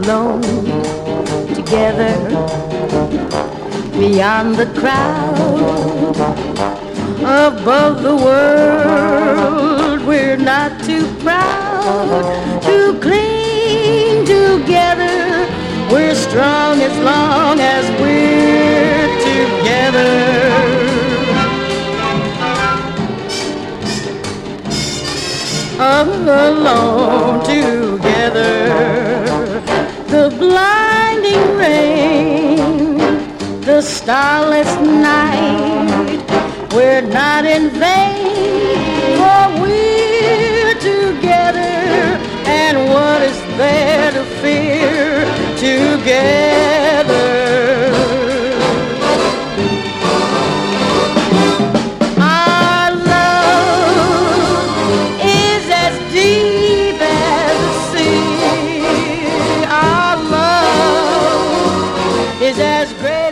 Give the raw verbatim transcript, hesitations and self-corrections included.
alone together beyond the crowd above the world. We're not too proud to cling together. We're strong as long as we're together. Alone together. The blinding rain, the starless night, we're not in vain, for we're together. And what is there to fear together? Our love is as deep as the sea. Our love is as great